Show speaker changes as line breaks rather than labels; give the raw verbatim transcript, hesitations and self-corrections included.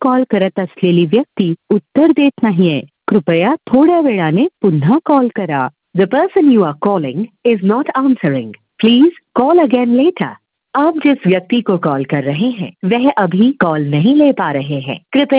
Call करत असलेली व्यक्ती उत्तर देत नाहीये. कृपया थोड्या वेळाने पुन्हा कॉल करा. The person you are calling is not answering. Please call again later. आप जिस व्यक्ति को कॉल कर रहे हैं वह अभी कॉल नहीं ले पा रहे हैं. कृपया